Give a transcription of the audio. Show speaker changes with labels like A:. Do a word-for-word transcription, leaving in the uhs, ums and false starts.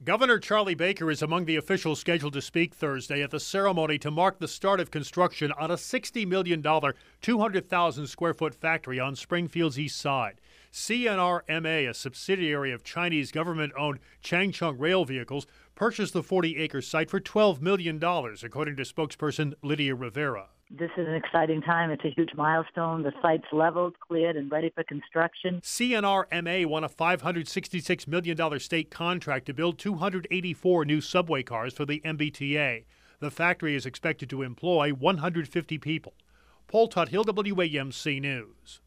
A: Governor Charlie Baker is among the officials scheduled to speak Thursday at the ceremony to mark the start of construction on a sixty million dollars, two hundred thousand square foot factory on Springfield's east side. C N R M A, a subsidiary of Chinese government-owned Changchun Rail Vehicles, purchased the forty acre site for twelve million dollars, according to spokesperson Lydia Rivera.
B: This is an exciting time. It's a huge milestone. The site's leveled, cleared, and ready for construction.
A: C N R M A won a five hundred sixty-six million dollars state contract to build two hundred eighty-four new subway cars for the M B T A. The factory is expected to employ one hundred fifty people. Paul Tuthill, W A M C News.